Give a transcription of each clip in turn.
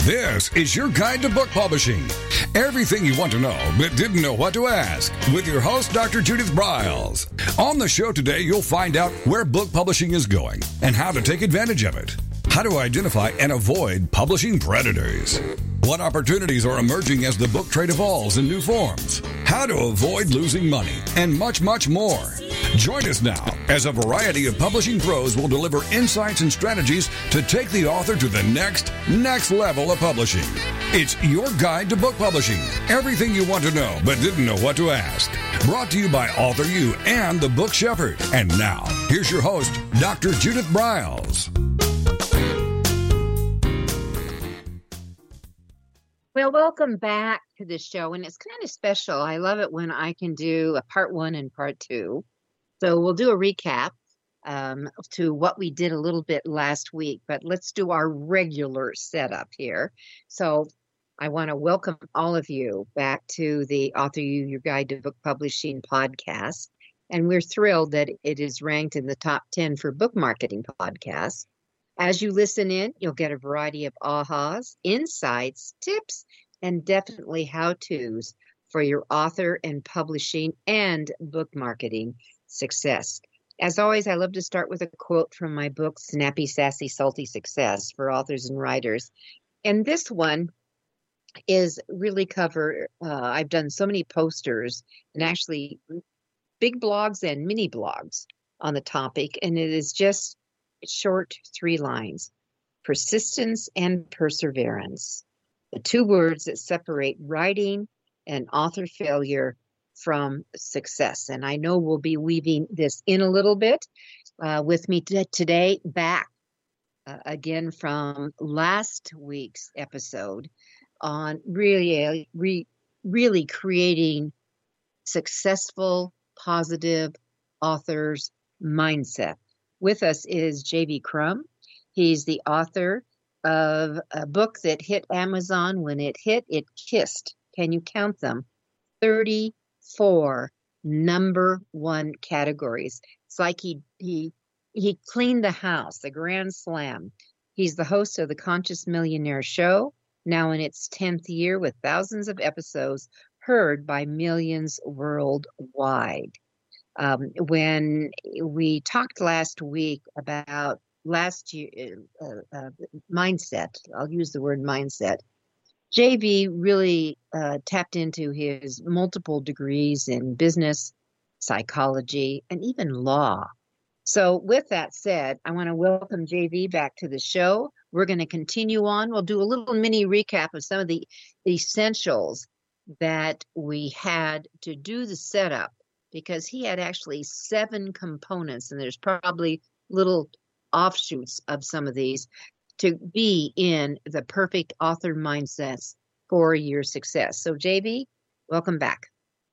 This is your guide to book publishing. Everything you want to know but didn't know what to ask with your host, Dr. Judith Briles. On the show today, you'll find out where book publishing is going and how to take advantage of it. How to identify and avoid publishing predators. What opportunities are emerging as the book trade evolves in new forms. How to avoid losing money and much, much more. Join us now as a variety of publishing pros will deliver insights and strategies to take the author to the next level of publishing. It's your guide to book publishing. Everything you want to know but didn't know what to ask. Brought to you by Author U and The Book Shepherd. And now, here's your host, Dr. Judith Briles. Well, welcome back to the show, and it's kind of special. I love it when I can do a part one and part two. So we'll do a recap to what we did a little bit last week, but let's do our regular setup here. So I want to welcome all of you back to the Author U, Your Guide to Book Publishing podcast, and we're thrilled that it is ranked in the top 10 for book marketing podcasts. As you listen in, you'll get a variety of ahas, insights, tips, and definitely how-tos for your author and publishing and book marketing success. As always, I love to start with a quote from my book, Snappy, Sassy, Salty Success for Authors and Writers. And this one is really I've done so many posters and actually big blogs and mini blogs on the topic, and it is just short 3 lines: persistence and perseverance, the 2 words that separate writing and author failure from success. And I know we'll be weaving this in a little bit with me today, back again from last week's episode on really creating successful, positive authors' mindset. With us is J.V. Crum. He's the author of a book that hit Amazon. When it hit, it kissed. Can you count them? 34 number 1 categories. It's like he cleaned the house, the grand slam. He's the host of the Conscious Millionaire Show, now in its 10th year with thousands of episodes heard by millions worldwide. When we talked last week about last year mindset, I'll use the word mindset, JV really tapped into his multiple degrees in business, psychology, and even law. So with that said, I want to welcome JV back to the show. We're going to continue on. We'll do a little mini recap of some of the essentials that we had to do the setup, because he had actually 7 components, and there's probably little offshoots of some of these to be in the perfect author mindsets for your success. So, JV, welcome back.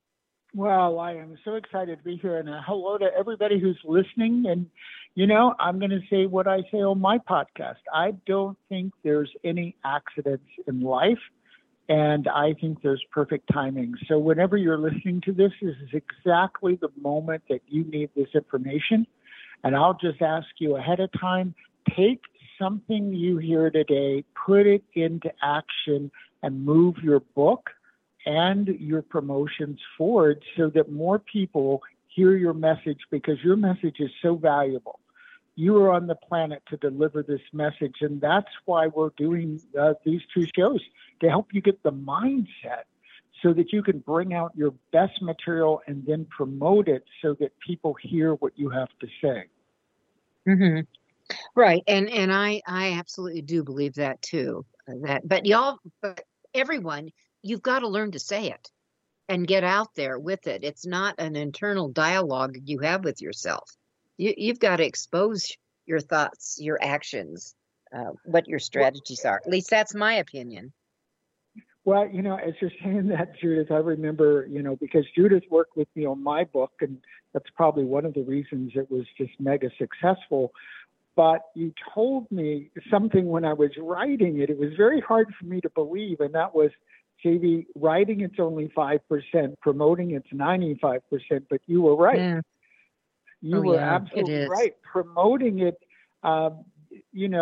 Well, I am so excited to be here, and hello to everybody who's listening. And, I'm going to say what I say on my podcast. I don't think there's any accidents in life. And I think there's perfect timing. So whenever you're listening to this is exactly the moment that you need this information. And I'll just ask you ahead of time, take something you hear today, put it into action, and move your book and your promotions forward so that more people hear your message, because your message is so valuable. You are on the planet to deliver this message, and that's why we're doing these 2 shows, to help you get the mindset so that you can bring out your best material and then promote it so that people hear what you have to say. Mm-hmm. Right. And I absolutely do believe that too. But everyone, you've got to learn to say it and get out there with it. It's not an internal dialogue you have with yourself. You've got to expose your thoughts, your actions, what your strategies are. At least that's my opinion. Well, as you're saying that, Judith, I remember, because Judith worked with me on my book, and that's probably one of the reasons it was just mega successful. But you told me something when I was writing it. It was very hard for me to believe, and that was, JV, writing it's only 5%, promoting it's 95%, but you were right. Yeah. You were absolutely right. Promoting it,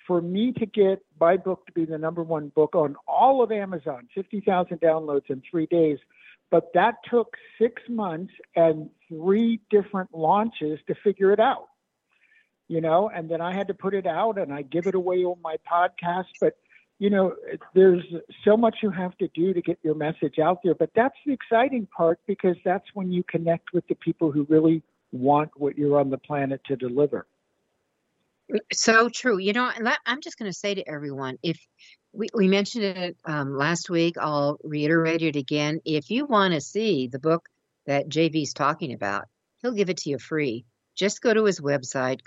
for me to get my book to be the number one book on all of Amazon, 50,000 downloads in 3 days. But that took 6 months and 3 different launches to figure it out, and then I had to put it out and I give it away on my podcast. But, there's so much you have to do to get your message out there. But that's the exciting part, because that's when you connect with the people who really want what you're on the planet to deliver. So true. And I'm just going to say to everyone, if we mentioned it last week, I'll reiterate it again. If you want to see the book that JV's talking about, he'll give it to you free. Just go to his website,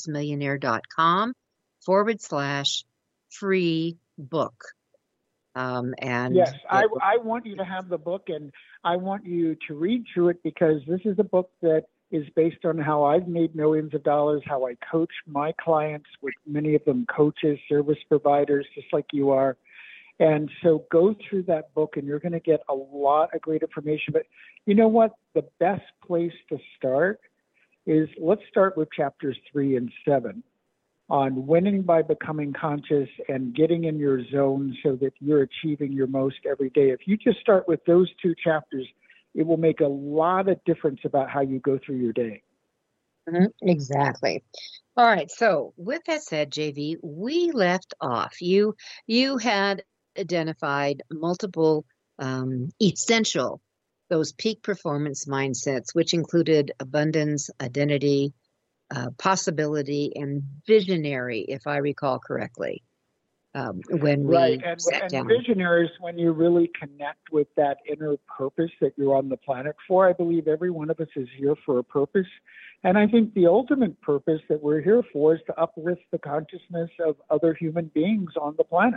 consciousmillionaire.com/free book. And yes, I want you to have the book, and I want you to read through it, because this is a book that is based on how I've made millions of dollars, how I coach my clients, with many of them coaches, service providers, just like you are. And so go through that book and you're going to get a lot of great information. But you know what? The best place to start is, let's start with chapters 3 and 7 on winning by becoming conscious and getting in your zone so that you're achieving your most every day. If you just start with those 2 chapters, it will make a lot of difference about how you go through your day. Exactly. All right. So with that said, JV, we left off. You had identified multiple essential, those peak performance mindsets, which included abundance, identity, possibility, and visionary, if I recall correctly. When we sat down. Visionary is when you really connect with that inner purpose that you're on the planet for. I believe every one of us is here for a purpose. And I think the ultimate purpose that we're here for is to uplift the consciousness of other human beings on the planet.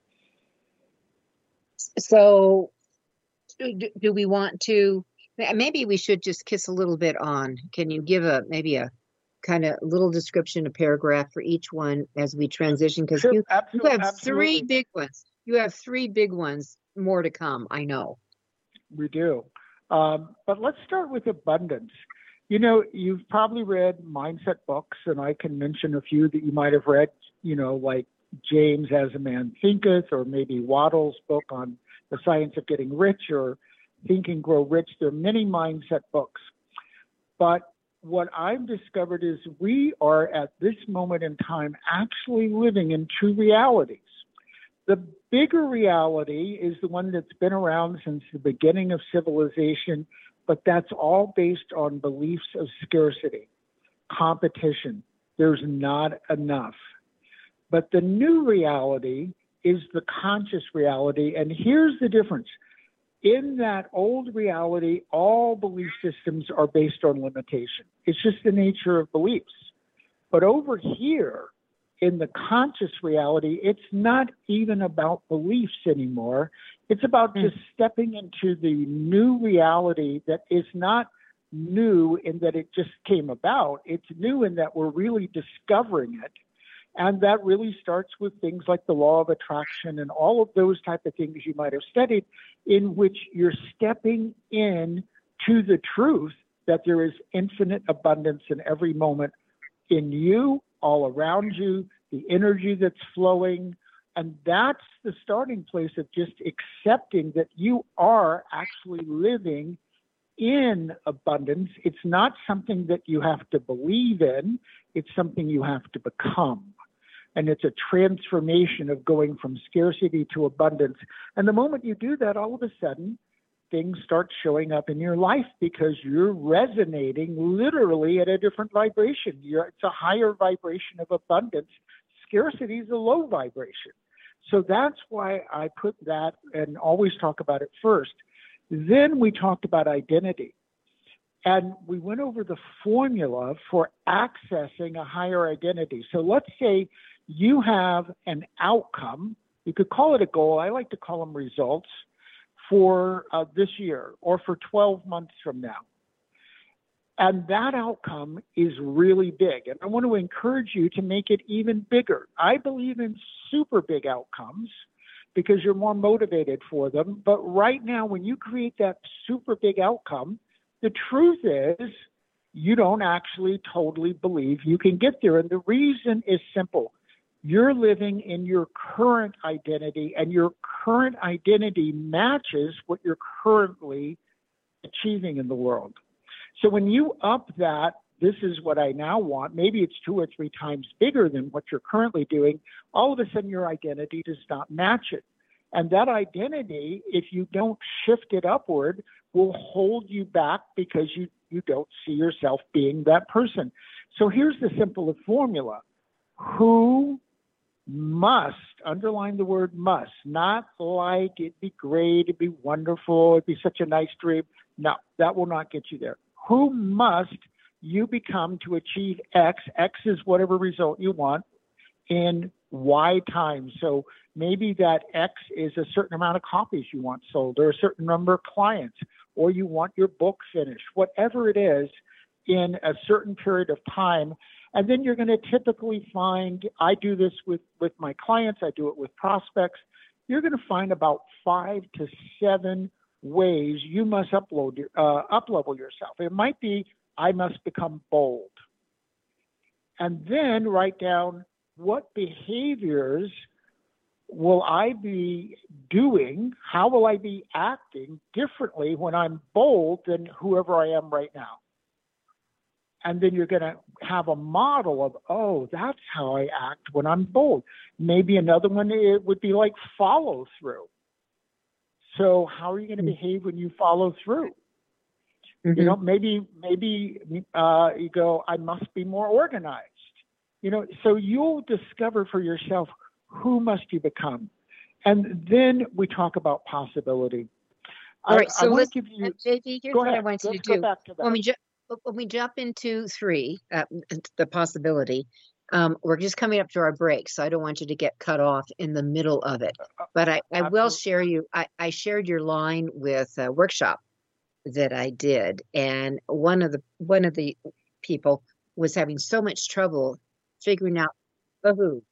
So do we want to, maybe we should just kiss a little bit on, can you give maybe a kind of little description, a paragraph for each one as we transition? Because sure, you have absolutely. 3 big ones. You have 3 big ones, more to come, I know. We do. But let's start with abundance. You've probably read mindset books, and I can mention a few that you might have read, like James As a Man Thinketh, or maybe Waddell's book on the science of getting rich, or Think and Grow Rich. There are many mindset books. But what I've discovered is we are at this moment in time actually living in 2 realities. The bigger reality is the one that's been around since the beginning of civilization, but that's all based on beliefs of scarcity, competition. There's not enough. But the new reality is the conscious reality, and here's the difference. In that old reality, all belief systems are based on limitation. It's just the nature of beliefs. But over here, in the conscious reality, it's not even about beliefs anymore. It's about just stepping into the new reality that is not new in that it just came about. It's new in that we're really discovering it. And that really starts with things like the law of attraction and all of those type of things you might have studied, in which you're stepping in to the truth that there is infinite abundance in every moment in you, all around you, the energy that's flowing. And that's the starting place of just accepting that you are actually living in abundance. It's not something that you have to believe in. It's something you have to become. And it's a transformation of going from scarcity to abundance. And the moment you do that, all of a sudden, things start showing up in your life because you're resonating literally at a different vibration. It's a higher vibration of abundance. Scarcity is a low vibration. So that's why I put that and always talk about it first. Then we talked about identity. And we went over the formula for accessing a higher identity. So let's say you have an outcome. You could call it a goal. I like to call them results for this year or for 12 months from now. And that outcome is really big. And I want to encourage you to make it even bigger. I believe in super big outcomes because you're more motivated for them. But right now, when you create that super big outcome, the truth is you don't actually totally believe you can get there. And the reason is simple. You're living in your current identity, and your current identity matches what you're currently achieving in the world. So when you up that, this is what I now want, maybe it's 2 or 3 times bigger than what you're currently doing, all of a sudden your identity does not match it. And that identity, if you don't shift it upward, will hold you back because you don't see yourself being that person. So here's the simple formula. Who must, underline the word must, not like it'd be great, it'd be wonderful, it'd be such a nice dream. No, that will not get you there. Who must you become to achieve X? X is whatever result you want in Y time. So maybe that X is a certain amount of copies you want sold, or a certain number of clients, or you want your book finished, whatever it is in a certain period of time. And then you're going to typically find, I do this with my clients, I do it with prospects, you're going to find about 5 to 7 ways you must up-level yourself. It might be, I must become bold. And then write down, what behaviors will I be doing? How will I be acting differently when I'm bold than whoever I am right now? And then you're going to have a model of, oh, that's how I act when I'm bold. Maybe another one, it would be like follow through. So how are you going to behave when you follow through? Mm-hmm. You know, maybe you go, I must be more organized. You know, so you'll discover for yourself, who must you become? And then we talk about possibility. All right, so let's give you, JV, here's what I want you to do. When we jump into 3, the possibility, we're just coming up to our break, so I don't want you to get cut off in the middle of it. But I will share you, I shared your line with a workshop that I did, and one of the people was having so much trouble figuring out the who.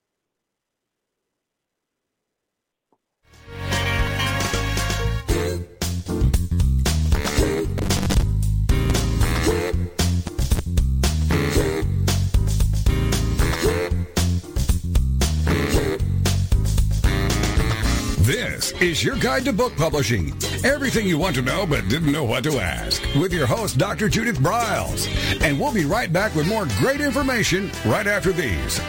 This is your guide to book publishing. Everything you want to know but didn't know what to ask. With your host, Dr. Judith Briles. And we'll be right back with more great information right after these.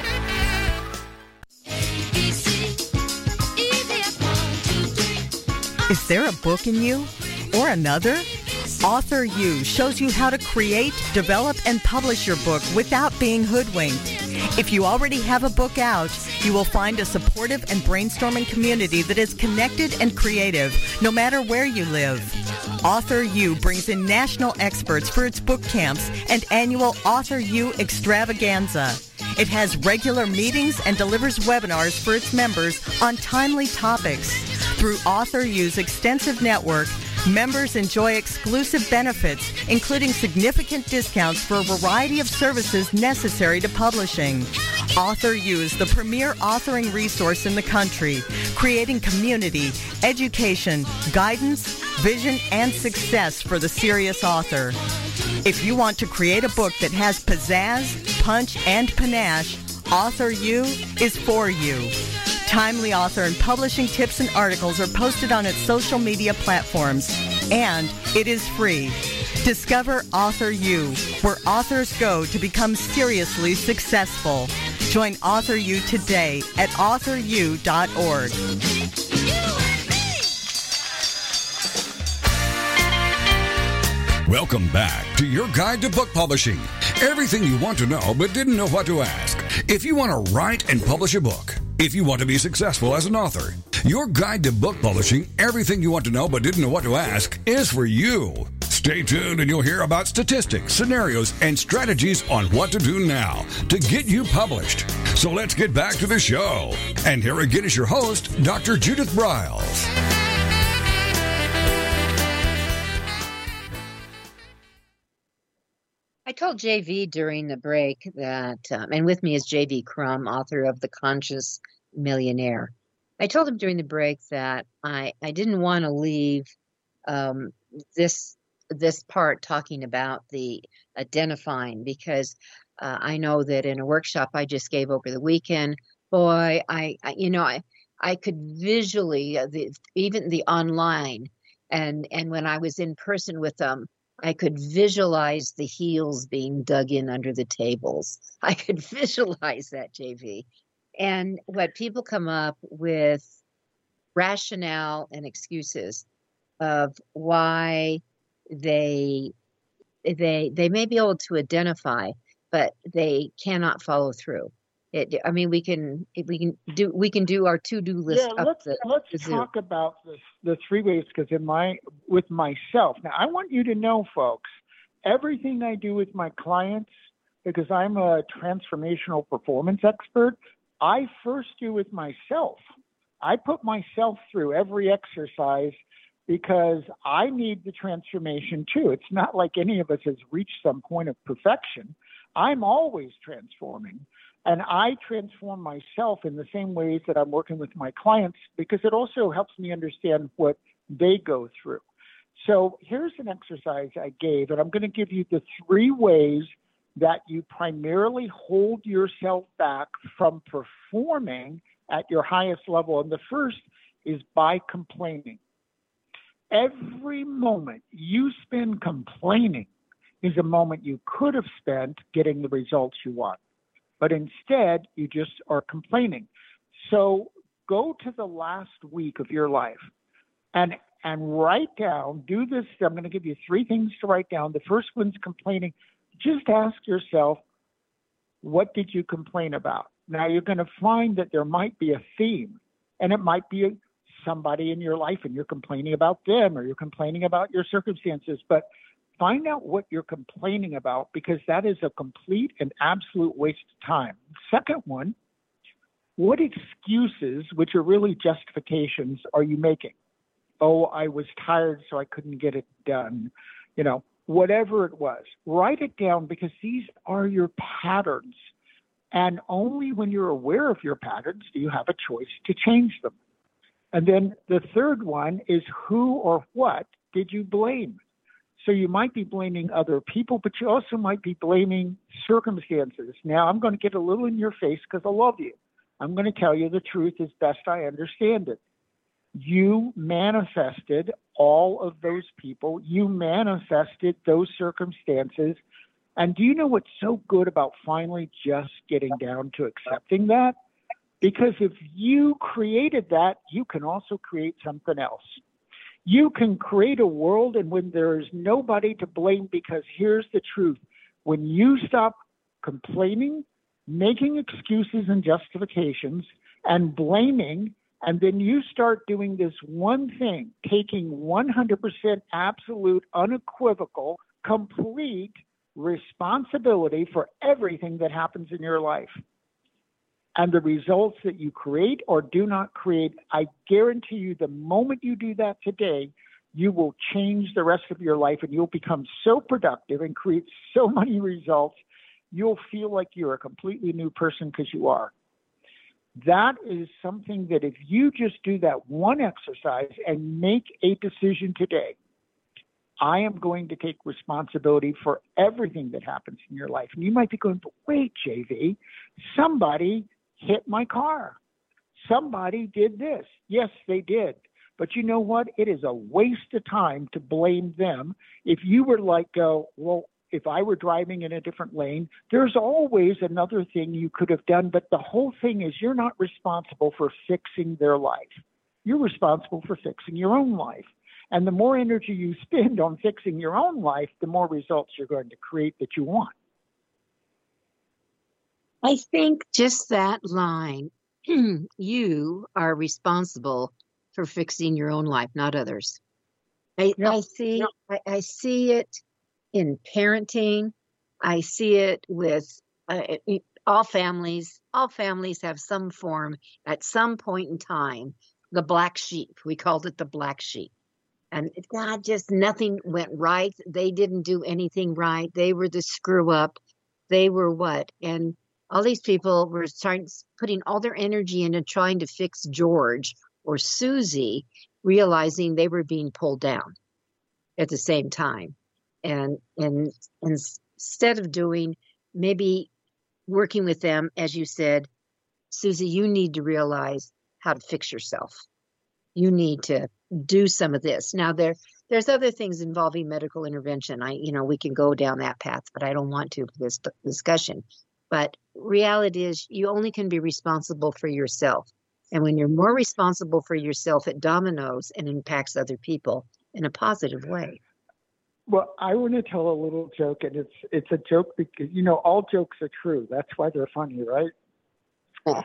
Is there a book in you or another? Author U shows you how to create, develop, and publish your book without being hoodwinked. If you already have a book out, you will find a supportive and brainstorming community that is connected and creative, no matter where you live. Author U brings in national experts for its book camps and annual Author U extravaganza. It has regular meetings and delivers webinars for its members on timely topics. Through Author U's extensive network, members enjoy exclusive benefits, including significant discounts for a variety of services necessary to publishing. Author U is the premier authoring resource in the country, creating community, education, guidance, vision, and success for the serious author. If you want to create a book that has pizzazz, punch, and panache, Author U is for you. Timely author and publishing tips and articles are posted on its social media platforms, and it is free. Discover Author U, where authors go to become seriously successful. Join Author U today at authoru.org. Welcome back to your guide to book publishing. Everything you want to know but didn't know what to ask. If you want to write and publish a book, if you want to be successful as an author, your guide to book publishing, everything you want to know but didn't know what to ask, is for you. Stay tuned and you'll hear about statistics, scenarios, and strategies on what to do now to get you published. So let's get back to the show. And here again is your host, Dr. Judith Briles. I told JV during the break that, and with me is JV Crum, author of The Conscious Millionaire. I told him during the break that I didn't want to leave this part talking about the identifying, because I know that in a workshop I just gave over the weekend, boy, I could visually, even the online, and when I was in person with them, I could visualize the heels being dug in under the tables. I could visualize that, JV. And what people come up with rationale and excuses of why they may be able to identify, but they cannot follow through. We can do our to-do list. Yeah, let's talk about the three ways, because with myself now, I want you to know, folks, everything I do with my clients, because I'm a transformational performance expert, I first do with myself. I put myself through every exercise because I need the transformation too. It's not like any of us has reached some point of perfection. I'm always transforming. And I transform myself in the same ways that I'm working with my clients, because it also helps me understand what they go through. So here's an exercise I gave, and I'm going to give you the three ways that you primarily hold yourself back from performing at your highest level. And the first is by complaining. Every moment you spend complaining is a moment you could have spent getting the results you want. But instead, you just are complaining. So go to the last week of your life and write down, do this. I'm going to give you three things to write down. The first one's complaining. Just ask yourself, what did you complain about? Now, you're going to find that there might be a theme, and it might be somebody in your life, and you're complaining about them, or you're complaining about your circumstances. But find out what you're complaining about, because that is a complete and absolute waste of time. Second one, what excuses, which are really justifications, are you making? Oh, I was tired, so I couldn't get it done. Whatever it was, write it down, because these are your patterns. And only when you're aware of your patterns do you have a choice to change them. And then the third one is, who or what did you blame? So you might be blaming other people, but you also might be blaming circumstances. Now, I'm going to get a little in your face because I love you. I'm going to tell you the truth as best I understand it. You manifested all of those people. You manifested those circumstances. And do you know what's so good about finally just getting down to accepting that? Because if you created that, you can also create something else. You can create a world and when there is nobody to blame, because here's the truth. When you stop complaining, making excuses and justifications, and blaming, and then you start doing this one thing, taking 100% absolute, unequivocal, complete responsibility for everything that happens in your life. And the results that you create or do not create, I guarantee you, the moment you do that today, you will change the rest of your life, and you'll become so productive and create so many results, you'll feel like you're a completely new person, because you are. That is something that if you just do that one exercise and make a decision today, I am going to take responsibility for everything that happens in your life. And you might be going, but wait, JV, somebody hit my car. Somebody did this. Yes, they did. But you know what? It is a waste of time to blame them. If you were like, well, if I were driving in a different lane, there's always another thing you could have done. But the whole thing is, you're not responsible for fixing their life. You're responsible for fixing your own life. And the more energy you spend on fixing your own life, the more results you're going to create that you want. I think just that line, you are responsible for fixing your own life, not others. I see it in parenting. I see it with all families. All families have some form at some point in time, the black sheep. We called it the black sheep. And God, just nothing went right. They didn't do anything right. They were the screw up. They were what? And all these people were putting all their energy into trying to fix George or Susie, realizing they were being pulled down at the same time. And instead of doing, maybe working with them, as you said, Susie, you need to realize how to fix yourself. You need to do some of this. Now, there's other things involving medical intervention. We can go down that path, but I don't want to for this discussion. But reality is you only can be responsible for yourself. And when you're more responsible for yourself, it dominoes and impacts other people in a positive way. Well, I want to tell a little joke, and it's a joke because, all jokes are true. That's why they're funny, right? Oh.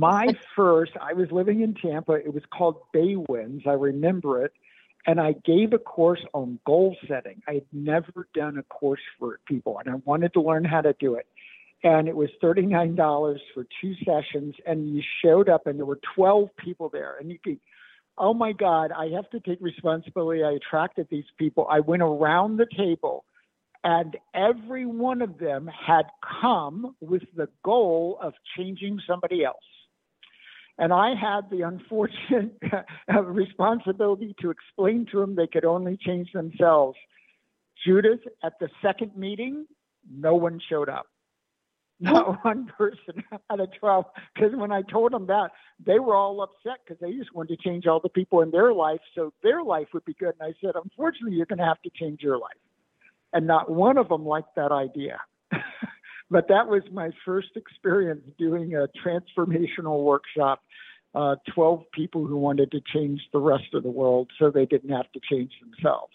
I was living in Tampa. It was called Bay Winds. I remember it. And I gave a course on goal setting. I had never done a course for people, and I wanted to learn how to do it. And it was $39 for 2 sessions, and you showed up, and there were 12 people there. And you could, oh my God, I have to take responsibility. I attracted these people. I went around the table, and every one of them had come with the goal of changing somebody else. And I had the unfortunate responsibility to explain to them they could only change themselves. Judith, at the second meeting, no one showed up. Not one person out of 12. Because when I told them that, they were all upset because they just wanted to change all the people in their life so their life would be good. And I said, unfortunately, you're going to have to change your life. And not one of them liked that idea. But that was my first experience doing a transformational workshop, 12 people who wanted to change the rest of the world so they didn't have to change themselves.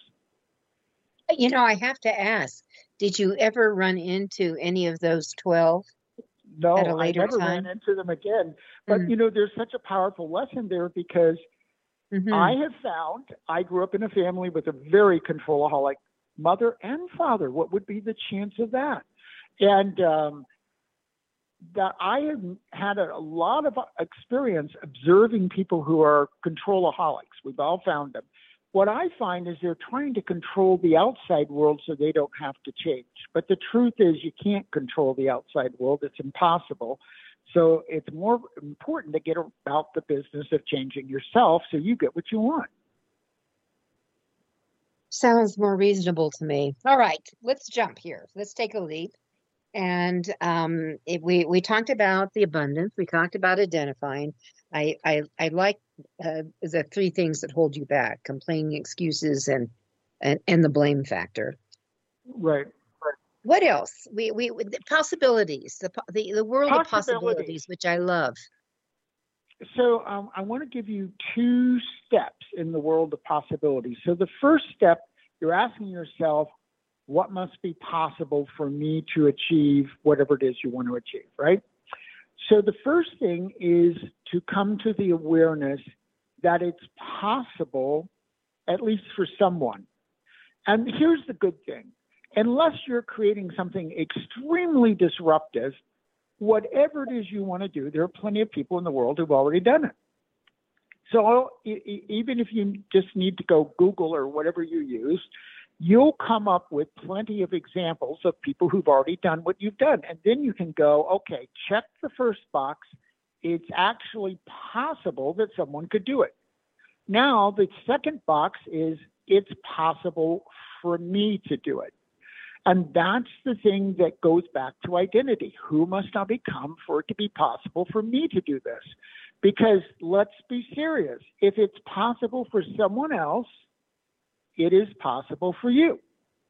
I have to ask, did you ever run into any of those 12? No, at a later I never time? ran into them again. But, there's such a powerful lesson there because I have found, I grew up in a family with a very controlaholic mother and father. What would be the chance of that? And that I have had a lot of experience observing people who are controlaholics. We've all found them. What I find is they're trying to control the outside world so they don't have to change. But the truth is you can't control the outside world. It's impossible. So it's more important to get about the business of changing yourself so you get what you want. Sounds more reasonable to me. All right, let's jump here. Let's take a leap. And we talked about the abundance. We talked about identifying. I like the 3 things that hold you back: complaining, excuses, and the blame factor. Right. What else? We the possibilities, the world of possibilities, which I love. So I want to give you 2 steps in the world of possibilities. So the first step, you're asking yourself, what must be possible for me to achieve whatever it is you want to achieve, right? So the first thing is to come to the awareness that it's possible, at least for someone. And here's the good thing. Unless you're creating something extremely disruptive, whatever it is you want to do, there are plenty of people in the world who've already done it. So even if you just need to go Google or whatever you use, you'll come up with plenty of examples of people who've already done what you've done. And then you can go, okay, check the first box. It's actually possible that someone could do it. Now, the second box is it's possible for me to do it. And that's the thing that goes back to identity. Who must I become for it to be possible for me to do this? Because let's be serious. If it's possible for someone else, it is possible for you.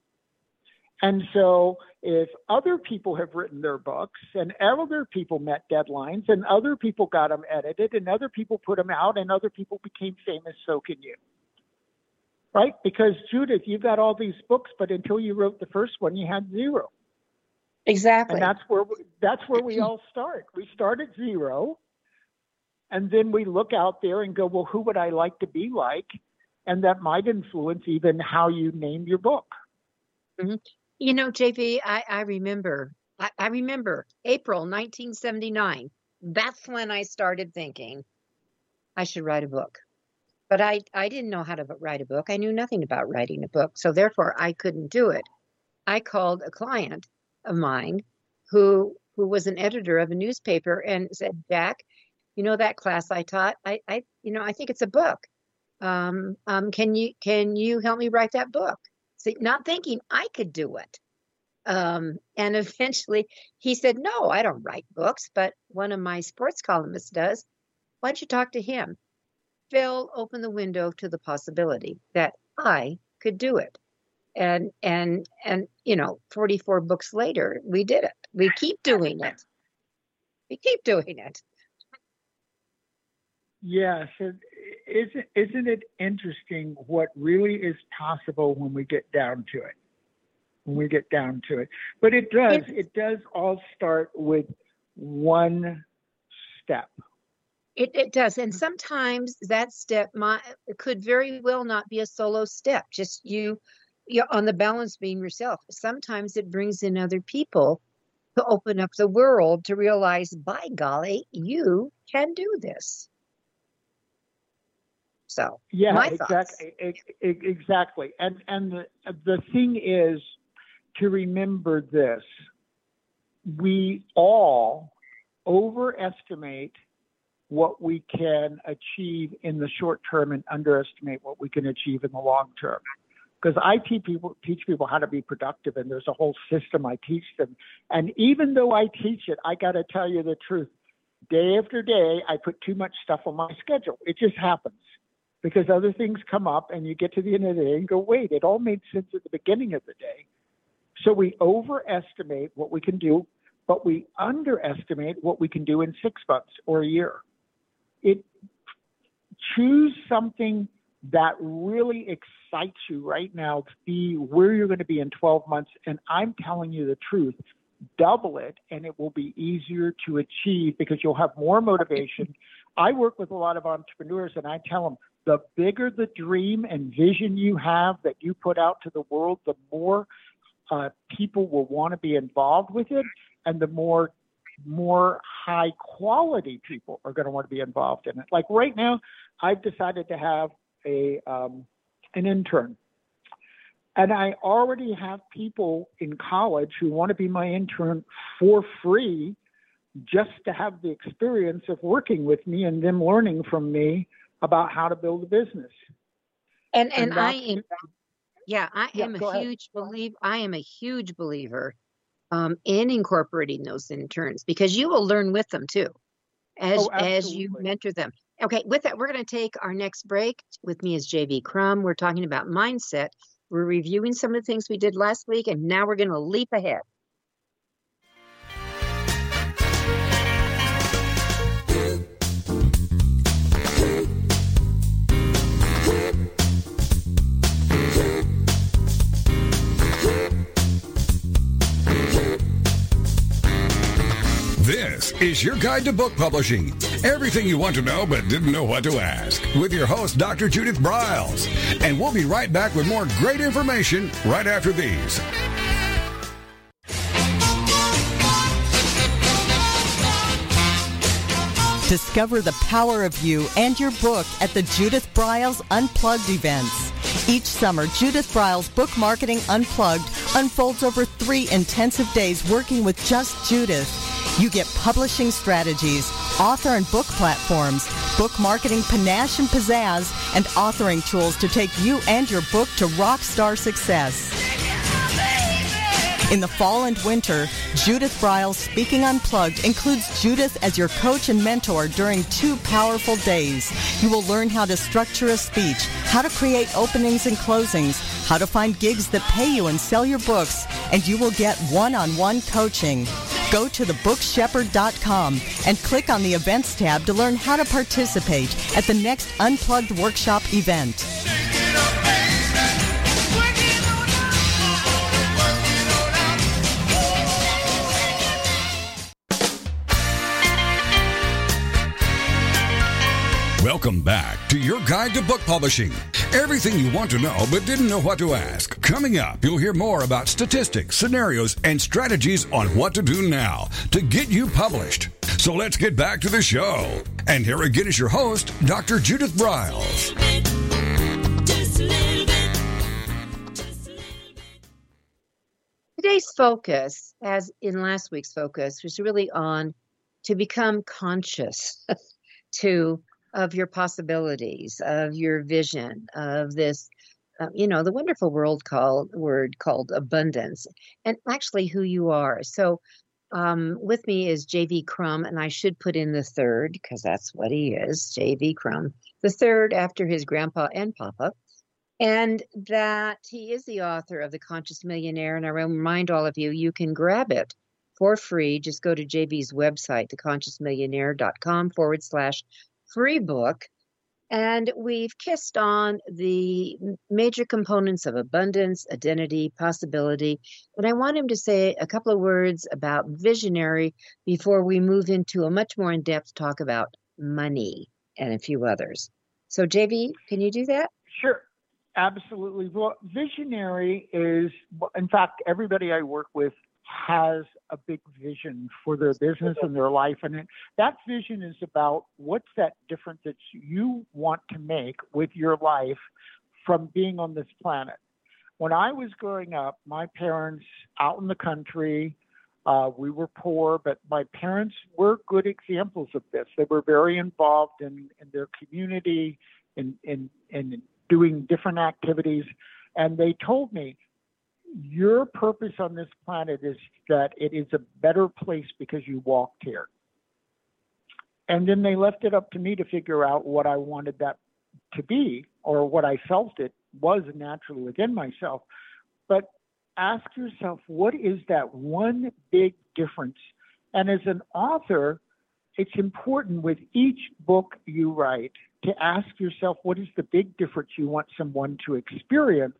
And so if other people have written their books and other people met deadlines and other people got them edited and other people put them out and other people became famous, so can you. Right? Because, Judith, you've got all these books, but until you wrote the first one, you had 0. Exactly. And that's where we all start. We start at 0, and then we look out there and go, well, who would I like to be like? And that might influence even how you name your book. Mm-hmm. JV, I remember April 1979. That's when I started thinking I should write a book. But I didn't know how to write a book. I knew nothing about writing a book. So therefore, I couldn't do it. I called a client of mine who was an editor of a newspaper and said, Jack, that class I taught, I think it's a book. Can you help me write that book? See, not thinking I could do it. And eventually he said, no, I don't write books, but one of my sports columnists does. Why don't you talk to him? Phil opened the window to the possibility that I could do it. And 44 books later, we did it. We keep doing it. Yes. Isn't it interesting what really is possible when we get down to it? But it does all start with one step. It does. And sometimes that step could very well not be a solo step. Just you on the balance beam yourself. Sometimes it brings in other people to open up the world to realize, by golly, you can do this. So, yeah, my thoughts. Exactly. And the thing is to remember this: we all overestimate what we can achieve in the short term and underestimate what we can achieve in the long term. Because I teach people how to be productive, and there's a whole system I teach them. And even though I teach it, I got to tell you the truth. Day after day, I put too much stuff on my schedule. It just happens because other things come up, and you get to the end of the day and go, wait, it all made sense at the beginning of the day. So we overestimate what we can do, but we underestimate what we can do in 6 months or a year. Choose something that really excites you right now to be where you're going to be in 12 months. And I'm telling you the truth, double it, and it will be easier to achieve because you'll have more motivation. I work with a lot of entrepreneurs, and I tell them the bigger the dream and vision you have that you put out to the world, the more people will want to be involved with it, and the more high quality people are going to want to be involved in it. Like right now, I've decided to have an intern, and I already have people in college who want to be my intern for free, just to have the experience of working with me and them learning from me about how to build a business. And I am a huge believer in incorporating those interns, because you will learn with them too, as you mentor them. Okay, with that, we're going to take our next break. With me is JV Crum. We're talking about mindset. We're reviewing some of the things we did last week, and now we're going to leap ahead. This is your guide to book publishing. Everything you want to know but didn't know what to ask. With your host, Dr. Judith Briles. And we'll be right back with more great information right after these. Discover the power of you and your book at the Judith Briles Unplugged events. Each summer, Judith Briles Book Marketing Unplugged unfolds over 3 intensive days working with just Judith. You get publishing strategies, author and book platforms, book marketing panache and pizzazz, and authoring tools to take you and your book to rock star success. In the fall and winter, Judith Briles Speaking Unplugged includes Judith as your coach and mentor during 2 powerful days. You will learn how to structure a speech, how to create openings and closings, how to find gigs that pay you and sell your books, and you will get one-on-one coaching. Go to thebookshepherd.com and click on the Events tab to learn how to participate at the next Unplugged Workshop event. Welcome back to your guide to book publishing. Everything you want to know but didn't know what to ask. Coming up, you'll hear more about statistics, scenarios, and strategies on what to do now to get you published. So let's get back to the show. And here again is your host, Dr. Judith Briles. Today's focus, as in last week's focus, was really on to become conscious of your possibilities, of your vision, of this the wonderful word called abundance, and actually who you are. So with me is J.V. Crum, and I should put in the third because that's what he is, J.V. Crum, the third after his grandpa and papa, and that he is the author of The Conscious Millionaire. And I remind all of you, you can grab it for free. Just go to JV's website, theconsciousmillionaire.com/free book. And we've kissed on the major components of abundance, identity, possibility. And I want him to say a couple of words about visionary before we move into a much more in-depth talk about money and a few others. So, JV, can you do that? Sure. Absolutely. Well, visionary is, in fact, everybody I work with has a big vision for their business and their life. And that vision is about what's that difference that you want to make with your life from being on this planet. When I was growing up, my parents out in the country, we were poor, but my parents were good examples of this. They were very involved in their community, in doing different activities. And they told me, your purpose on this planet is that it is a better place because you walked here. And then they left it up to me to figure out what I wanted that to be, or what I felt it was naturally within myself. But ask yourself, what is that one big difference? And as an author, it's important with each book you write to ask yourself, what is the big difference you want someone to experience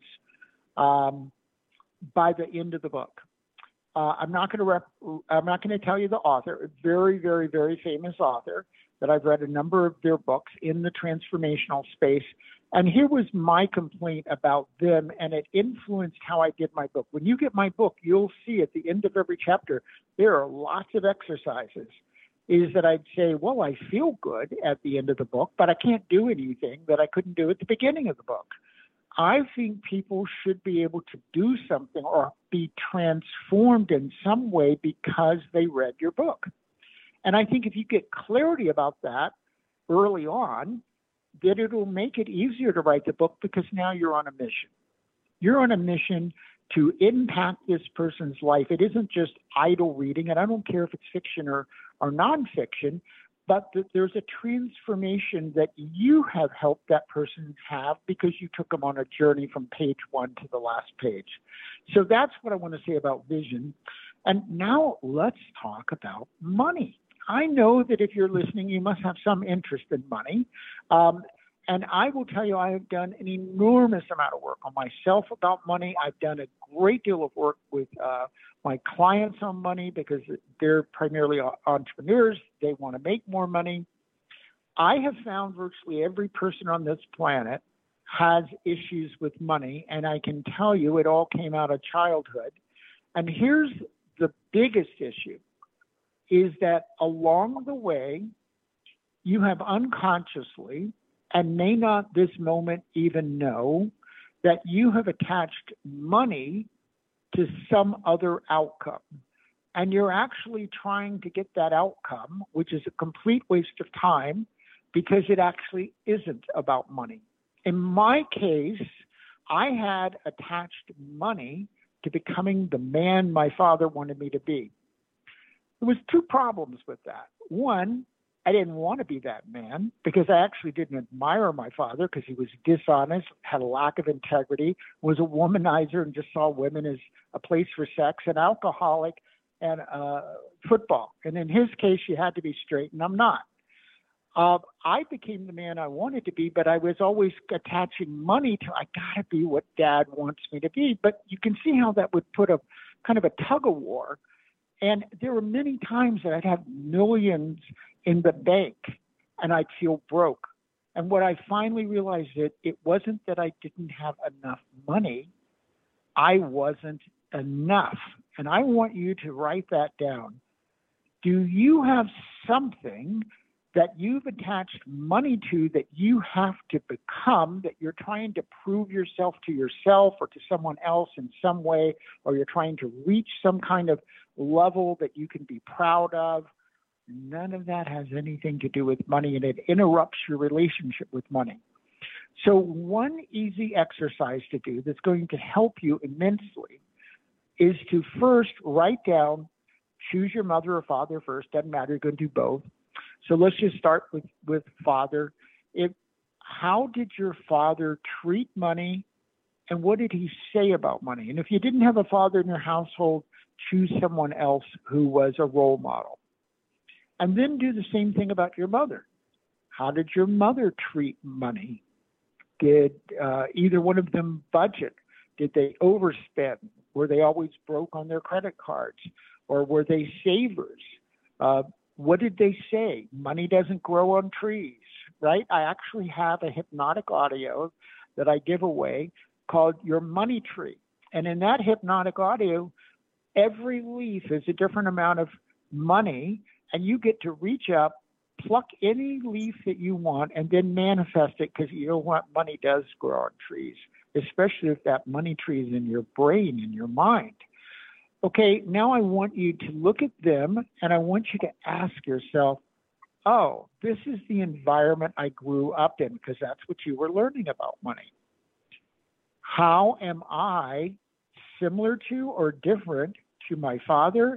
by the end of the book? I'm not going to tell you the author, a very, very, very famous author that I've read a number of their books in the transformational space. And here was my complaint about them, and it influenced how I did my book. When you get my book, you'll see at the end of every chapter, there are lots of exercises. Is that I'd say, well, I feel good at the end of the book, but I can't do anything that I couldn't do at the beginning of the book. I think people should be able to do something or be transformed in some way because they read your book. And I think if you get clarity about that early on, then it'll make it easier to write the book because now you're on a mission. You're on a mission to impact this person's life. It isn't just idle reading, and I don't care if it's fiction or nonfiction, but there's a transformation that you have helped that person have because you took them on a journey from page 1 to the last page. So that's what I want to say about vision. And now let's talk about money. I know that if you're listening, you must have some interest in money. And I will tell you, I have done an enormous amount of work on myself about money. I've done a great deal of work with my clients on money because they're primarily entrepreneurs. They want to make more money. I have found virtually every person on this planet has issues with money, and I can tell you it all came out of childhood. And here's the biggest issue, is that along the way, you have unconsciously, and may not this moment even know, that you have attached money to some other outcome. And you're actually trying to get that outcome, which is a complete waste of time because it actually isn't about money. In my case, I had attached money to becoming the man my father wanted me to be. There was 2 problems with that. One, I didn't want to be that man because I actually didn't admire my father because he was dishonest, had a lack of integrity, was a womanizer and just saw women as a place for sex, an alcoholic, and football. And in his case, you had to be straight, and I'm not. I became the man I wanted to be, but I was always attaching money to, I got to be what Dad wants me to be. But you can see how that would put a kind of a tug of war. And there were many times that I'd have millions in the bank and I'd feel broke. And what I finally realized that it wasn't that I didn't have enough money. I wasn't enough. And I want you to write that down. Do you have something that you've attached money to that you have to become, that you're trying to prove yourself to yourself or to someone else in some way, or you're trying to reach some kind of level that you can be proud of? None of that has anything to do with money, and it interrupts your relationship with money. So one easy exercise to do that's going to help you immensely is to first write down, choose your mother or father first, doesn't matter, you're going to do both. So let's just start with father. How did your father treat money, and what did he say about money? And if you didn't have a father in your household, choose someone else who was a role model. And then do the same thing about your mother. How did your mother treat money? Did either one of them budget? Did they overspend? Were they always broke on their credit cards? Or were they savers? What did they say? Money doesn't grow on trees, right? I actually have a hypnotic audio that I give away called Your Money Tree. And in that hypnotic audio, every leaf is a different amount of money, and you get to reach up, pluck any leaf that you want, and then manifest it, because you know what? Money does grow on trees, especially if that money tree is in your brain, in your mind. Okay, now I want you to look at them, and I want you to ask yourself, oh, this is the environment I grew up in, because that's what you were learning about money. How am I similar to or different to my father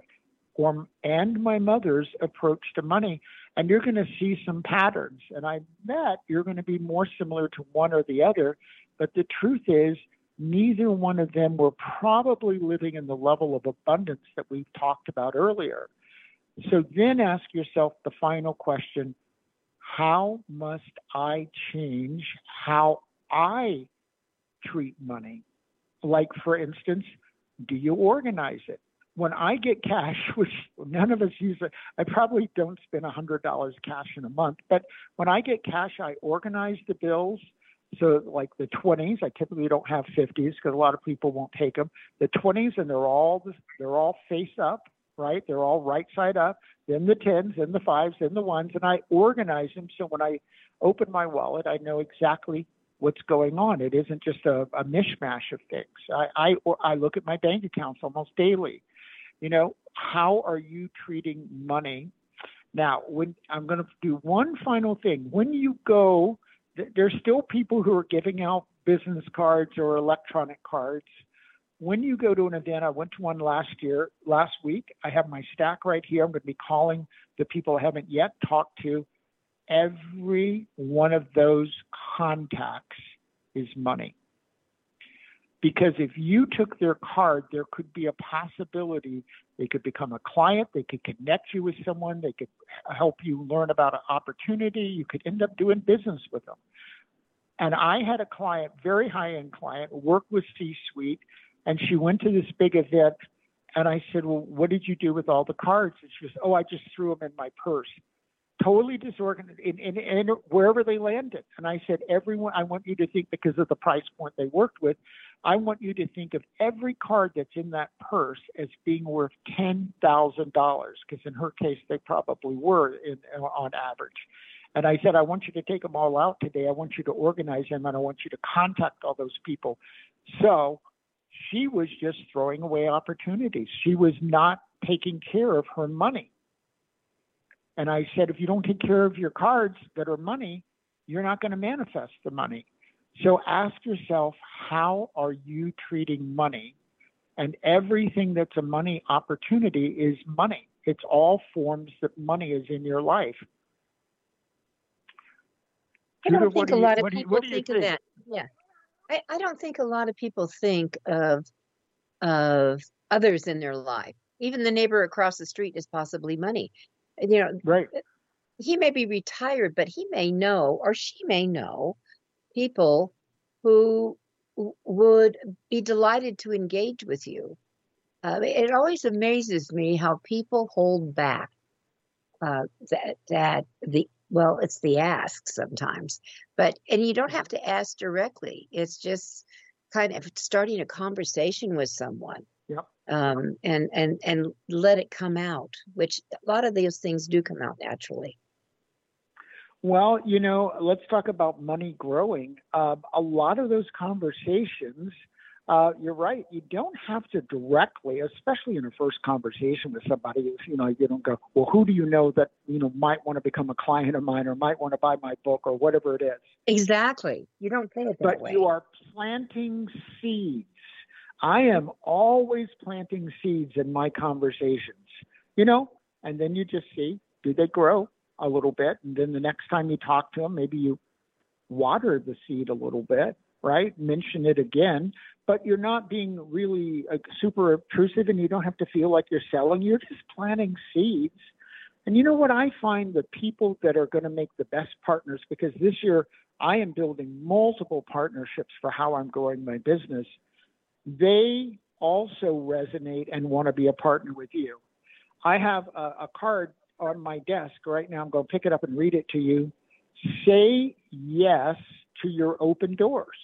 and my mother's approach to money? And you're going to see some patterns. And I bet you're going to be more similar to one or the other. But the truth is, neither one of them were probably living in the level of abundance that we've talked about earlier. So then ask yourself the final question: how must I change how I treat money? Like, for instance, do you organize it? When I get cash, which none of us use, I probably don't spend $100 cash in a month, but when I get cash, I organize the bills. So like the 20s, I typically don't have 50s because a lot of people won't take them. The 20s, and they're all face up, right? They're all right side up. Then the 10s, then the 5s, then the 1s, and I organize them. So when I open my wallet, I know exactly what's going on. It isn't just a mishmash of things. I look at my bank accounts almost daily. You know, how are you treating money? Now, when I'm going to do one final thing. When you go, there's still people who are giving out business cards or electronic cards. When you go to an event, I went to one last week. I have my stack right here. I'm going to be calling the people I haven't yet talked to. Every one of those contacts is money. Because if you took their card, there could be a possibility they could become a client, they could connect you with someone, they could help you learn about an opportunity, you could end up doing business with them. And I had a client, very high-end client, worked with C-Suite, and she went to this big event, and I said, well, what did you do with all the cards? And she goes, oh, I just threw them in my purse. Totally disorganized, in wherever they landed. And I said, everyone, I want you to think, because of the price point they worked with, I want you to think of every card that's in that purse as being worth $10,000, because in her case, they probably were on average. And I said, I want you to take them all out today. I want you to organize them, and I want you to contact all those people. So she was just throwing away opportunities. She was not taking care of her money. And I said, if you don't take care of your cards that are money, you're not going to manifest the money. So ask yourself, how are you treating money? And everything that's a money opportunity is money. It's all forms that money is in your life. I don't think a lot of people think of that. Yeah. I don't think a lot of people think of others in their life. Even the neighbor across the street is possibly money. You know, right. He may be retired, but he may know, or she may know, people who would be delighted to engage with you. It always amazes me how people hold back it's the ask sometimes, and you don't have to ask directly. It's just kind of starting a conversation with someone. Yep. And let it come out, which a lot of these things do come out naturally. Well, you know, let's talk about money growing. A lot of those conversations you're right. You don't have to directly, especially in a first conversation with somebody, you don't go, well, who do you know that, might want to become a client of mine or might want to buy my book or whatever it is. Exactly. You don't say it that way. But you are planting seeds. I am always planting seeds in my conversations, and then you just see, do they grow a little bit? And then the next time you talk to them, maybe you water the seed a little bit, right? Mention it again, but you're not being really super obtrusive and you don't have to feel like you're selling. You're just planting seeds. And you know what? I find the people that are going to make the best partners, because this year I am building multiple partnerships for how I'm growing my business. They also resonate and want to be a partner with you. I have a card on my desk right now. I'm going to pick it up and read it to you. Say yes to your open doors.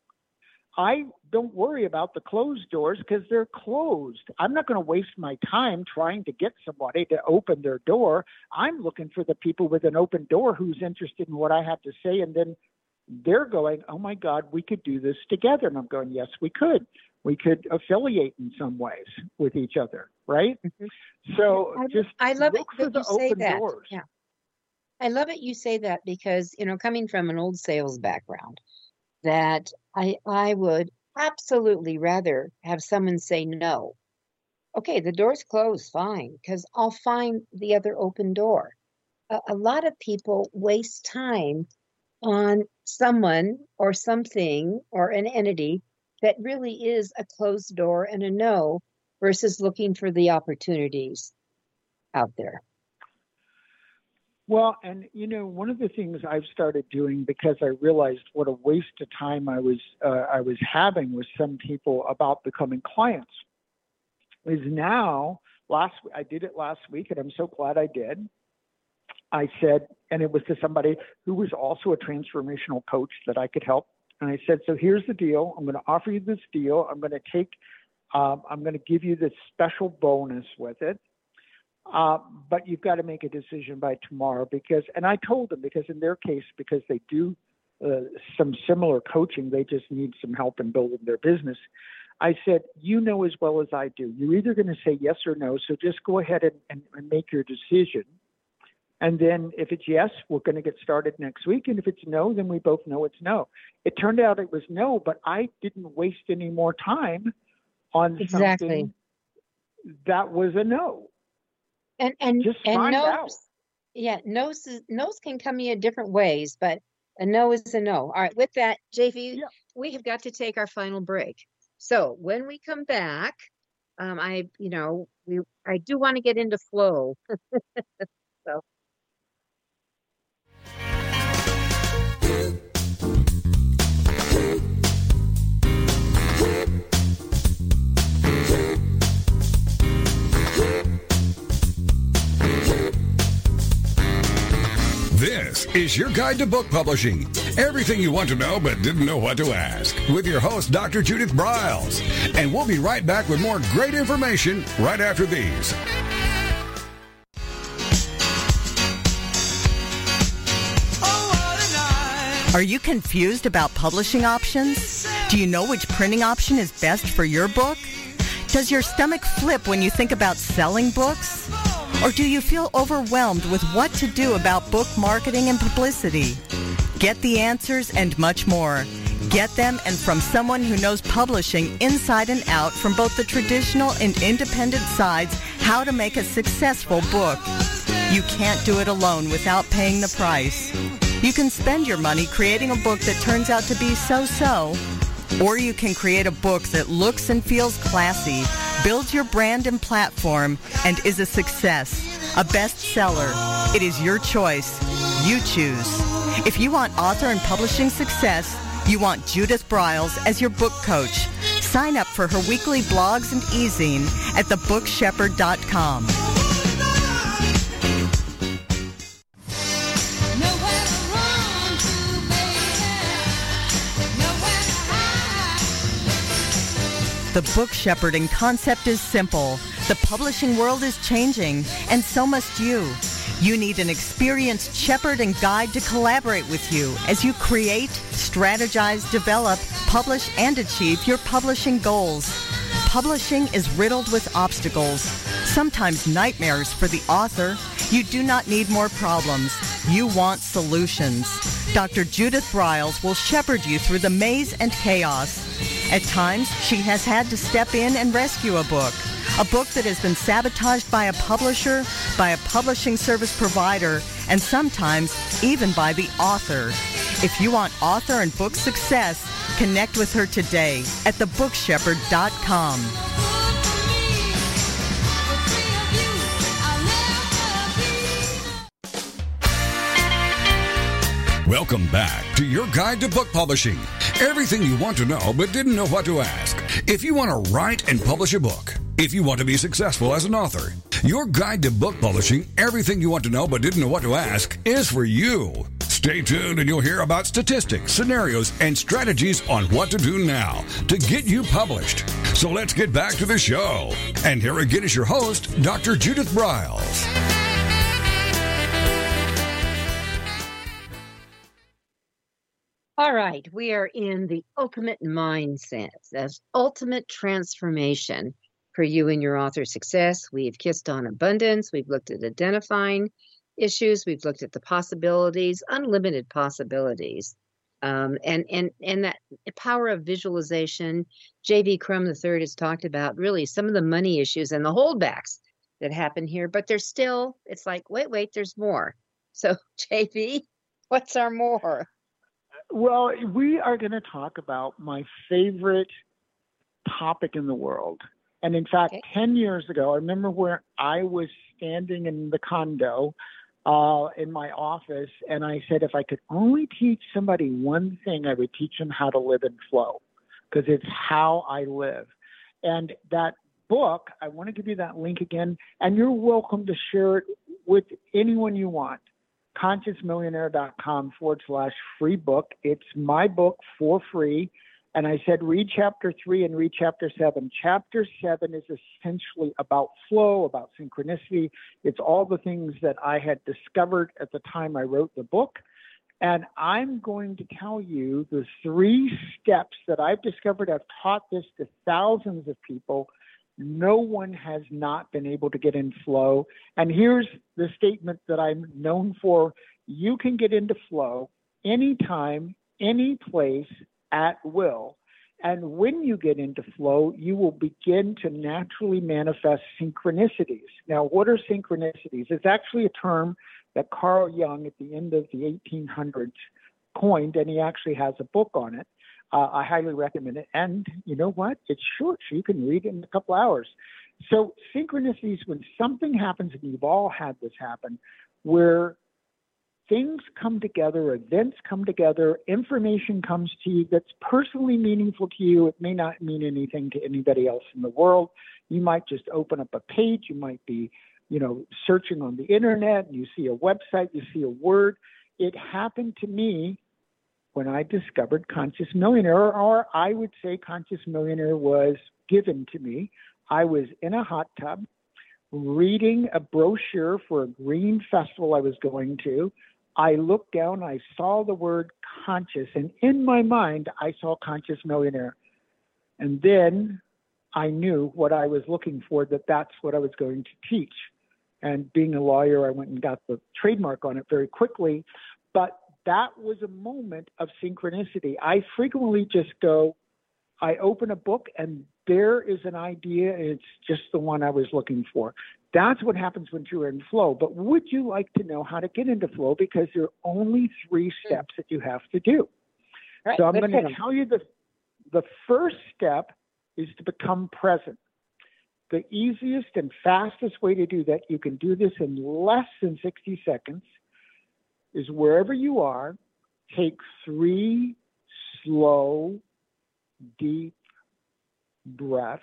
I don't worry about the closed doors because they're closed. I'm not going to waste my time trying to get somebody to open their door. I'm looking for the people with an open door who's interested in what I have to say. And then they're going, oh my God, we could do this together. And I'm going, yes, we could. We could affiliate in some ways with each other, right? Mm-hmm. So I love look it for the that you say open that. doors. Yeah. I love it you say that because, coming from an old sales background, that I would absolutely rather have someone say no. Okay, the door's closed, fine, because I'll find the other open door. A lot of people waste time on someone or something or an entity that really is a closed door and a no versus looking for the opportunities out there. Well, and one of the things I've started doing, because I realized what a waste of time I was having with some people about becoming clients, is now I did it last week, and I'm so glad I did. I said, and it was to somebody who was also a transformational coach that I could help. And I said, so here's the deal. I'm going to offer you this deal. I'm going to give you this special bonus with it. But you've got to make a decision by tomorrow and I told them, because in their case, because they do some similar coaching, they just need some help in building their business. I said, as well as I do, you're either going to say yes or no. So just go ahead and make your decision. And then if it's yes, we're going to get started next week. And if it's no, then we both know it's no. It turned out it was no, but I didn't waste any more time on something that was a no. And just find out. Yeah, no's can come in different ways, but a no is a no. All right, with that, JV, we have got to take our final break. So when we come back, I do want to get into flow. So. This is your guide to book publishing. Everything you want to know but didn't know what to ask. With your host, Dr. Judith Briles. And we'll be right back with more great information right after these. Are you confused about publishing options? Do you know which printing option is best for your book? Does your stomach flip when you think about selling books? Or do you feel overwhelmed with what to do about book marketing and publicity? Get the answers and much more. Get them and from someone who knows publishing inside and out from both the traditional and independent sides, how to make a successful book. You can't do it alone without paying the price. You can spend your money creating a book that turns out to be so-so, or you can create a book that looks and feels classy, builds your brand and platform, and is a success, a bestseller. It is your choice. You choose. If you want author and publishing success, you want Judith Briles as your book coach. Sign up for her weekly blogs and e-zine at thebookshepherd.com. The book shepherding concept is simple. The publishing world is changing, and so must you. You need an experienced shepherd and guide to collaborate with you as you create, strategize, develop, publish, and achieve your publishing goals. Publishing is riddled with obstacles, sometimes nightmares for the author. You do not need more problems. You want solutions. Dr. Judith Briles will shepherd you through the maze and chaos. At times, she has had to step in and rescue a book that has been sabotaged by a publisher, by a publishing service provider, and sometimes even by the author. If you want author and book success, connect with her today at thebookshepherd.com. Welcome back to your guide to book publishing. Everything you want to know but didn't know what to ask. If you want to write and publish a book, if you want to be successful as an author, your guide to book publishing, everything you want to know but didn't know what to ask, is for you. Stay tuned and you'll hear about statistics, scenarios, and strategies on what to do now to get you published. So let's get back to the show. And here again is your host, Dr. Judith Briles. All right, we are in the ultimate mindset, that's ultimate transformation for you and your author success. We've kissed on abundance. We've looked at identifying issues. We've looked at the possibilities, unlimited possibilities, and that power of visualization. J.V. Crum III has talked about really some of the money issues and the holdbacks that happen here, but there's still, it's like, wait, there's more. So, J.V., what's our more? Well, we are going to talk about my favorite topic in the world. And in fact, 10 years ago, I remember where I was standing in the condo in my office, and I said, if I could only teach somebody one thing, I would teach them how to live in flow, because it's how I live. And that book, I want to give you that link again, and you're welcome to share it with anyone you want. ConsciousMillionaire.com/free book. It's my book for free. And I said, read chapter 3 and read chapter 7. Chapter 7 is essentially about flow, about synchronicity. It's all the things that I had discovered at the time I wrote the book. And I'm going to tell you the 3 steps that I've discovered. I've taught this to thousands of people. No one has not been able to get in flow. And here's the statement that I'm known for. You can get into flow anytime, any place, at will. And when you get into flow, you will begin to naturally manifest synchronicities. Now, what are synchronicities? It's actually a term that Carl Jung at the end of the 1800s coined, and he actually has a book on it. I highly recommend it. And you know what? It's short, so you can read it in a couple hours. So synchronicities, when something happens, and you've all had this happen, where things come together, events come together, information comes to you that's personally meaningful to you. It may not mean anything to anybody else in the world. You might just open up a page. You might be, searching on the internet, and you see a website, you see a word. It happened to me when I discovered Conscious Millionaire, or I would say Conscious Millionaire was given to me. I was in a hot tub reading a brochure for a green festival I was going to. I looked down, I saw the word conscious, and in my mind, I saw Conscious Millionaire. And then I knew what I was looking for, that's what I was going to teach. And being a lawyer, I went and got the trademark on it very quickly. But that was a moment of synchronicity. I frequently just I open a book and there is an idea, and it's just the one I was looking for. That's what happens when you're in flow. But would you like to know how to get into flow? Because there are only 3 steps that you have to do. Right. So I'm going to tell you the first step is to become present. The easiest and fastest way to do that, you can do this in less than 60 seconds, is wherever you are, take 3 slow, deep breaths,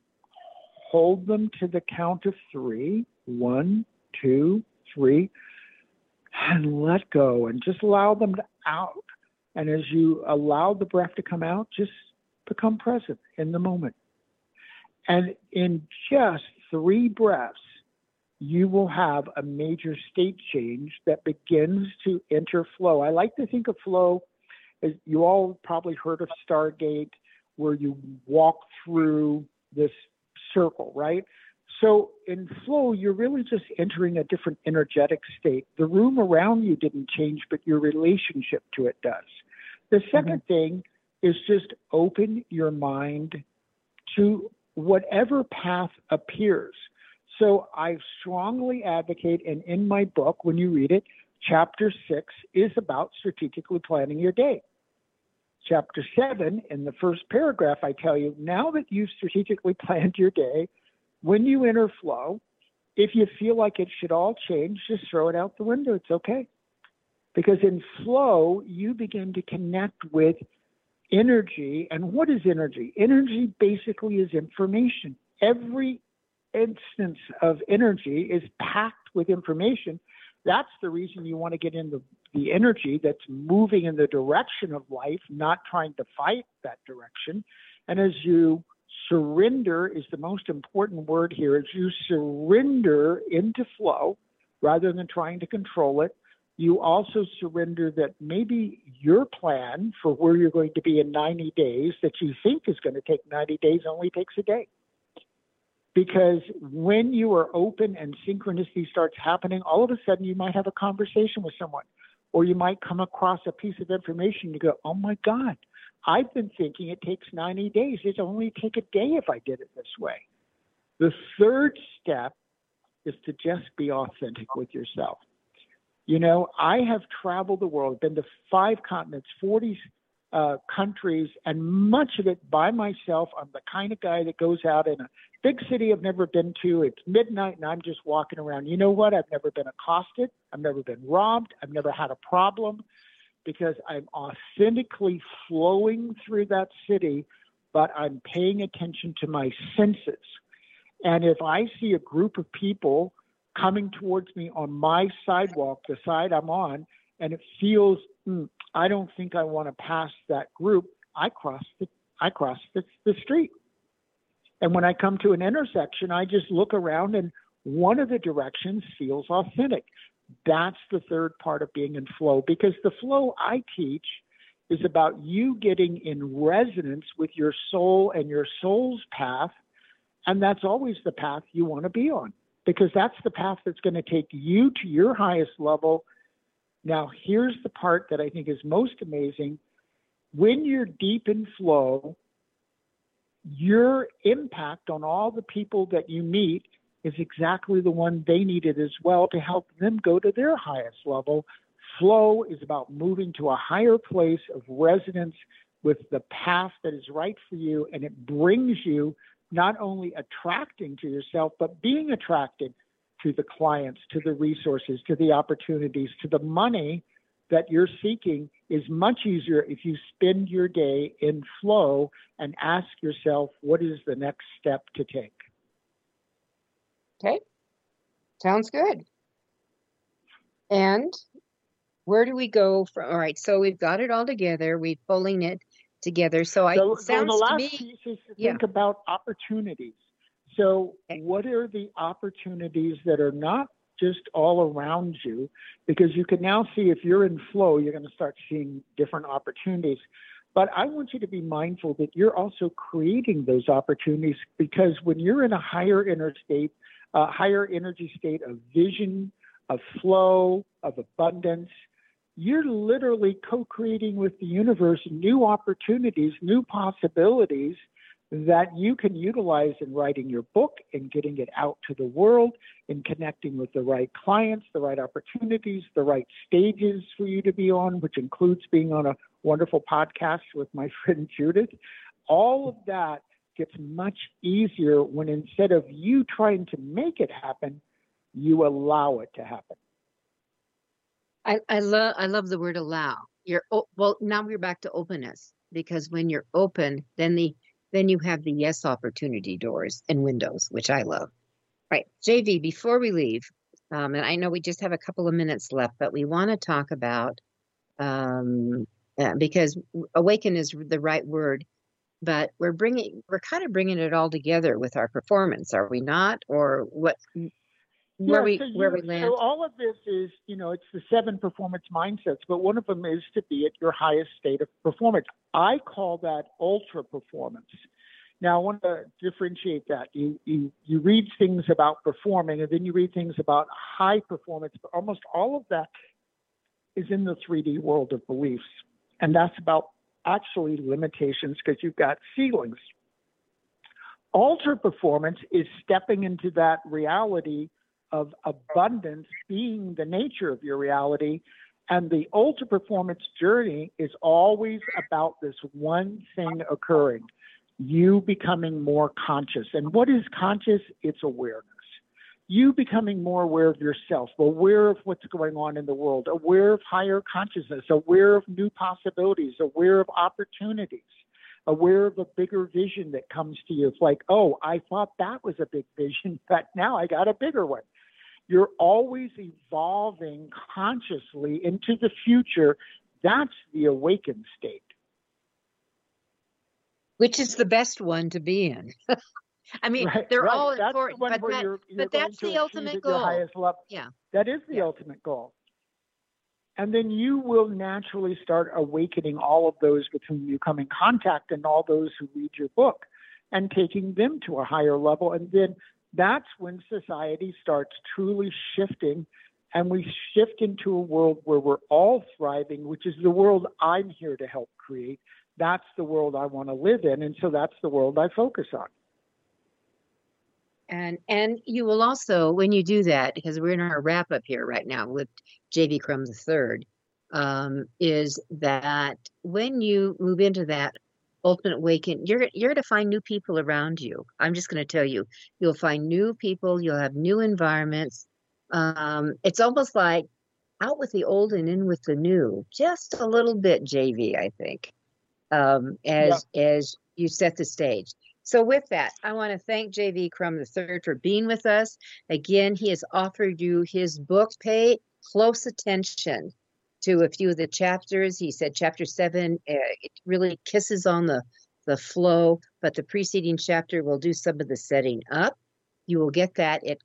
hold them to the count of 3, 1, 2, 3, and let go, and just allow them to out. And as you allow the breath to come out, just become present in the moment. And in just 3 breaths, you will have a major state change that begins to enter flow. I like to think of flow as, you all probably heard of Stargate, where you walk through this circle, right? So in flow, you're really just entering a different energetic state. The room around you didn't change, but your relationship to it does. The second thing is just open your mind to whatever path appears. So I strongly advocate, and in my book, when you read it, chapter 6 is about strategically planning your day. Chapter 7, in the first paragraph, I tell you, now that you've strategically planned your day, when you enter flow, if you feel like it should all change, just throw it out the window. It's okay. Because in flow, you begin to connect with energy. And what is energy? Energy basically is information. Every instance of energy is packed with information. That's the reason you want to get in the energy that's moving in the direction of life, not trying to fight that direction. And as you surrender is the most important word here. As you surrender into flow rather than trying to control it, you also surrender that maybe your plan for where you're going to be in 90 days that you think is going to take 90 days only takes a day. Because when you are open and synchronicity starts happening, all of a sudden you might have a conversation with someone, or you might come across a piece of information. You go, oh my God, I've been thinking it takes 90 days. It'd only take a day if I did it this way. The third step is to just be authentic with yourself. You know, I have traveled the world, been to 5 continents, 40 countries, and much of it by myself. I'm the kind of guy that goes out in a big city I've never been to. It's midnight and I'm just walking around. You know what? I've never been accosted. I've never been robbed. I've never had a problem because I'm authentically flowing through that city, but I'm paying attention to my senses. And if I see a group of people coming towards me on my sidewalk, the side I'm on, and it feels, I don't think I want to pass that group, I cross the street. And when I come to an intersection, I just look around and one of the directions feels authentic. That's the third part of being in flow, because the flow I teach is about you getting in resonance with your soul and your soul's path. And that's always the path you want to be on, because that's the path that's going to take you to your highest level. Now, here's the part that I think is most amazing. When you're deep in flow, your impact on all the people that you meet is exactly the one they needed as well to help them go to their highest level. Flow is about moving to a higher place of resonance with the path that is right for you, and it brings you not only attracting to yourself, but being attracted to the clients, to the resources, to the opportunities, to the money that you're seeking is much easier if you spend your day in flow and ask yourself, what is the next step to take? Okay. Sounds good. And where do we go from? All right. So we've got it all together. We're pulling it together. So it sounds the last to me, piece is to think about opportunities. So what are the opportunities that are not just all around you? Because you can now see, if you're in flow, you're going to start seeing different opportunities. But I want you to be mindful that you're also creating those opportunities, because when you're in a higher energy state of vision, of flow, of abundance, you're literally co-creating with the universe new opportunities, new possibilities that you can utilize in writing your book and getting it out to the world, in connecting with the right clients, the right opportunities, the right stages for you to be on, which includes being on a wonderful podcast with my friend Judith. All of that gets much easier when, instead of you trying to make it happen, you allow it to happen. I love the word allow. Now we're back to openness, because when you're open, then you have the yes opportunity doors and windows, which I love. Right. JV, before we leave, and I know we just have a couple of minutes left, but we want to talk about, because awaken is the right word, but we're kind of bringing it all together with our performance, are we not? Or what? where we land. So all of this is, it's the 7 performance mindsets, but one of them is to be at your highest state of performance. I call that ultra performance. Now, I want to differentiate that. You read things about performing, and then you read things about high performance, but almost all of that is in the 3D world of beliefs. And that's about actually limitations because you've got ceilings. Ultra performance is stepping into that reality of abundance being the nature of your reality. And the ultra performance journey is always about this one thing occurring, you becoming more conscious. And what is conscious? It's awareness. You becoming more aware of yourself, aware of what's going on in the world, aware of higher consciousness, aware of new possibilities, aware of opportunities, aware of a bigger vision that comes to you. It's like, oh, I thought that was a big vision, but now I got a bigger one. You're always evolving consciously into the future. That's the awakened state. Which is the best one to be in. I mean, they're all important, but that's the ultimate goal. Yeah. That is the ultimate goal. And then you will naturally start awakening all of those with whom you come in contact and all those who read your book and taking them to a higher level. And then that's when society starts truly shifting, and we shift into a world where we're all thriving, which is the world I'm here to help create. That's the world I want to live in. And so that's the world I focus on. And you will also, when you do that, because we're in our wrap up here right now with J.V. Crum III, is that when you move into that ultimate awakening, you're going to find new people around you. I'm just going to tell you, you'll find new people, you'll have new environments. It's almost like out with the old and in with the new, just a little bit, JV, I think, as you set the stage. So with that, I want to thank J.V. Crum III for being with us. Again, he has offered you his book. Pay close attention to a few of the chapters. He said chapter 7, it really kisses on the flow, but the preceding chapter will do some of the setting up. You will get that at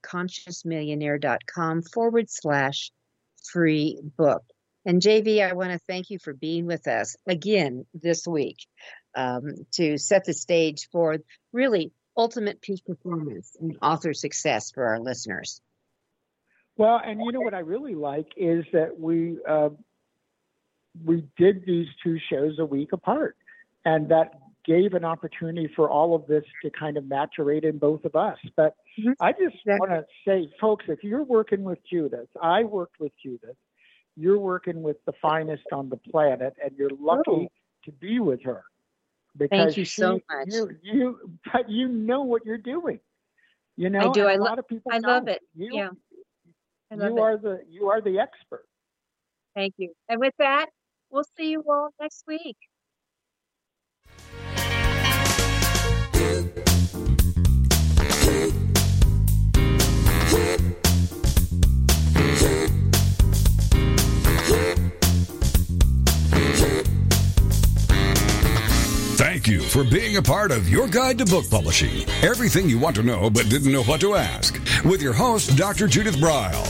consciousmillionaire.com/free book. And JV, I want to thank you for being with us again this week to set the stage for really ultimate peak performance and author success for our listeners. Well, and you know what I really like is that we did these 2 shows a week apart, and that gave an opportunity for all of this to kind of maturate in both of us. But I just want to say, folks, if you're working with Judith, I worked with Judith, you're working with the finest on the planet, and you're lucky to be with her. Because thank you so much. But you know what you're doing. You know, I do. A lot of people I don't. Love it. You are the expert. Thank you. And with that, we'll see you all next week. Thank you for being a part of Your Guide to Book Publishing. Everything you want to know but didn't know what to ask. With your host, Dr. Judith Briles.